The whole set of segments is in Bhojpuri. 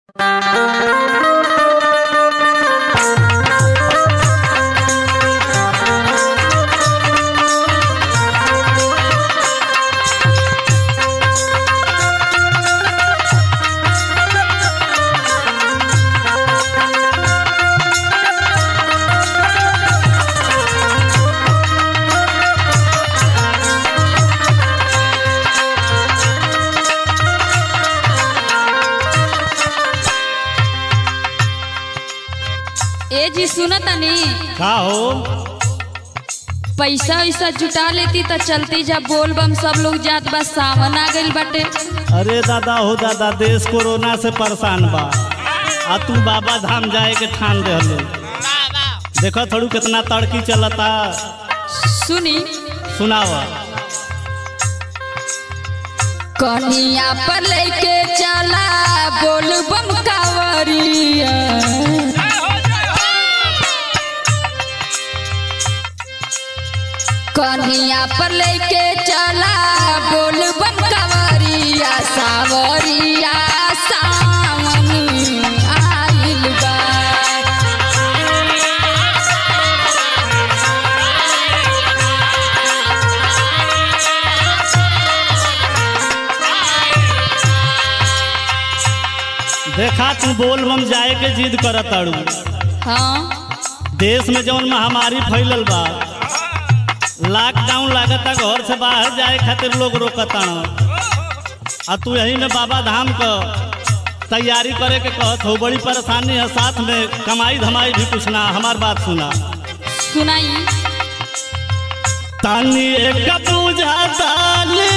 ए जी सुना तनी का हो? पैसा वैसा जुटा लेती तो चलती जा बोल बम सब लोग जात बा सावन आ गइल बाटे। अरे दादा हो दादा, देश कोरोना से परेशान बा आ तू बाबा धाम जाए के ठान दे हलो। देखो थोड़ू कितना तड़की चलता। सुनी सुनावा। कन्हिया पर लेके चला बोल बम कावरिया, कन्हिया पर लेके चला बोल बम कावरिया, सावरिया सावन आइल बा। देखा तू बोल बम जाए के जिद करत ताड़ू। हाँ देश में जौन महामारी फैलल बा, लॉकडाउन लागता, घर से बाहर जाए खातिर लोग रोकता। आ तू यही में बाबा धाम का तैयारी करे के कहत हो। बड़ी परेशानी है, साथ में कमाई धमाई भी कुछ ना। हमार बात सुना। सुनाई। तानी एक पूजा ताली,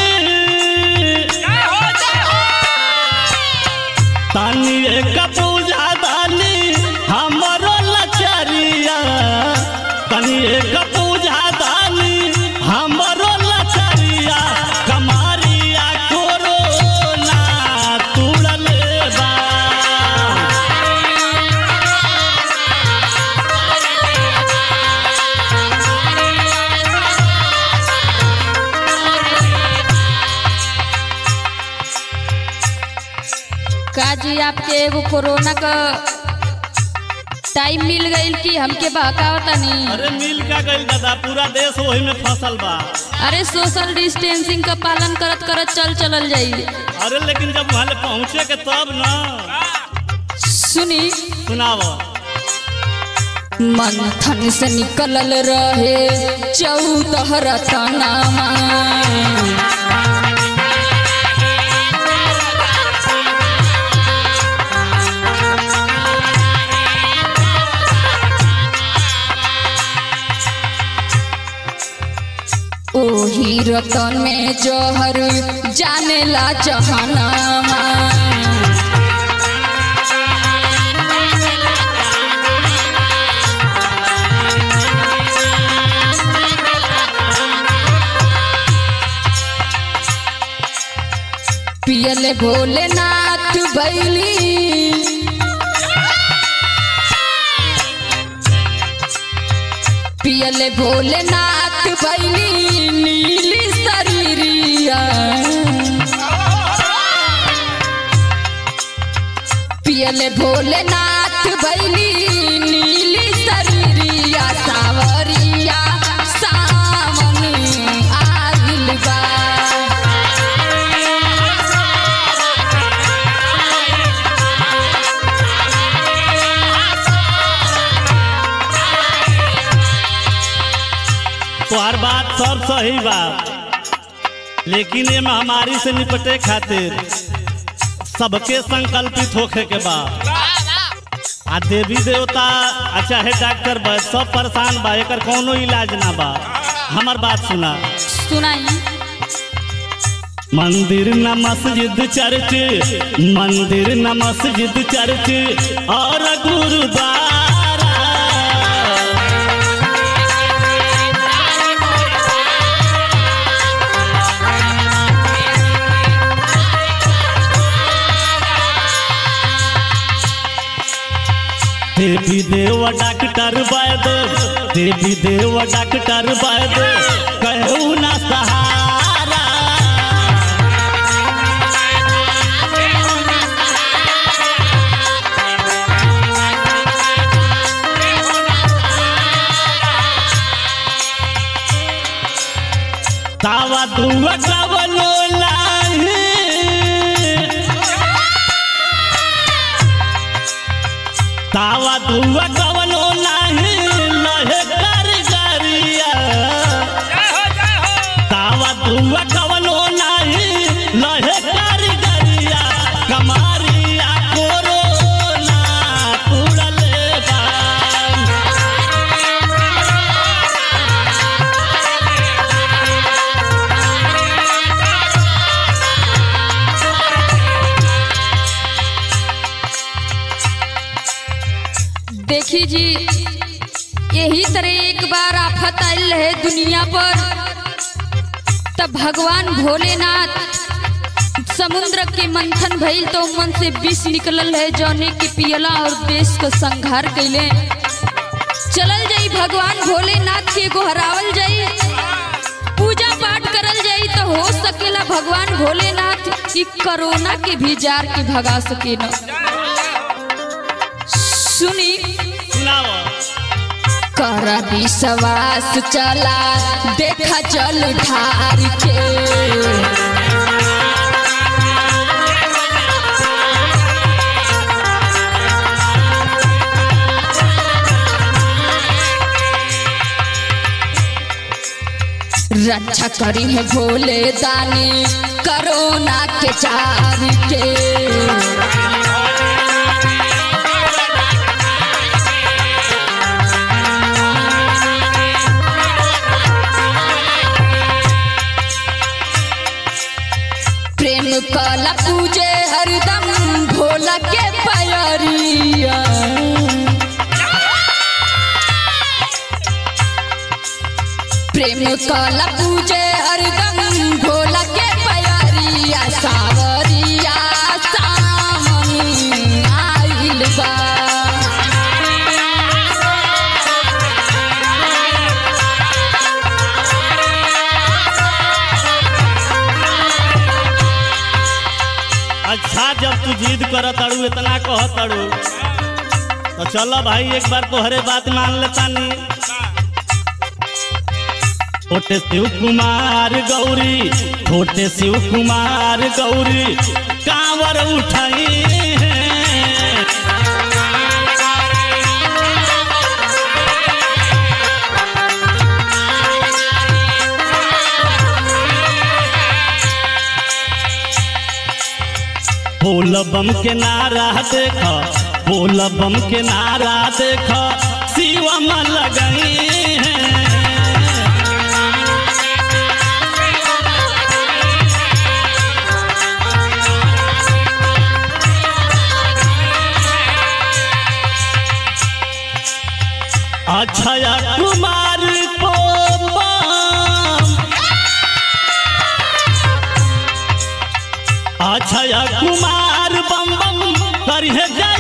तानी एक पूजा ताली हमरो लचरिया, तानी एक पूजा ताली हमरो लचरिया, कमारिया कोरोना तुड़ल बा। काजी आपके एगो कोरोना का टाइम मिल गईल कि हमके बहकावता नहीं। अरे मिल का गइल दादा, पूरा देश वही में फसल बा। अरे सोशल डिस्टेंसिंग का पालन करत करत चलल जाई। अरे लेकिन जब वहां पहुंचे के तब ना। सुनी सुनावा। मंथन से निकलल रहे 14 रतनामा, ओही रतन में जहर जानेला जहानामा। पियले भोलेनाथ भैली, पियले भोलेनाथ भैली नीली शरीरिया, पियले भोलेनाथ भैली नीली शरीरिया, सावरिया सावन आइल बा। तोहर बात सब सही बा, लेकिन ये महामारी से निपटे खातिर सबके संकल्पित होखे के बा। आ देवी देवता चाहे डॉक्टर बा, सब परेशान बा, एकर कोनो इलाज ना बा। हमार बात सुना। सुनाई। मंदिर न मस्जिद चर्च, मंदिर न मस्जिद चर्च और गुरुद्वारा, देवी देव डॉक्टर वैद्य, देवी देव डॉक्टर वैद्य कहू ना सहारा। तावा दुआ कवनो नाही तावा दुआ कवनो नाही लहे कारीगरिया तावा दुआ कवनो नाही लहे कारीगरिया कमारिया कोरोना तुड़ले बा देखी जी यही तरह एक बार आफत आयल है दुनिया पर, तब भगवान भोलेनाथ समुद्र के मंथन भइल तो मन से विष निकलल है जौने के पियला और देश को संहार कैले। चलल जाई भगवान भोलेनाथ के गोहरावल जाई, पूजा पाठ करल जाई तो हो सकेला भगवान भोलेनाथ ई कोरोना के भी जार के भगा सके न। सुनी कर विश्वास चला देखा जल ढार के रक्षा करी है भोले दानी कोरोना के जार के। प्रेम कला पूजे हरदम भोला के प्यारिया प्रेम कला पूजे हरदम भोला के प्यारिया सावरिया सामनी आइल बा अच्छा जब तू जिद कर तड़ू इतना कह तड़ू तो चलो भाई एक बार तोहरे बात मान लेता नी। छोटे शिव कुमार गौरी छोटे शिव कुमार गौरी कांवर उठाई बोल बम के नारा देख बोल बम के नारा देख शिवम लगई है। अक्षय कुमार को अक्षय कुमार बम बम करिए।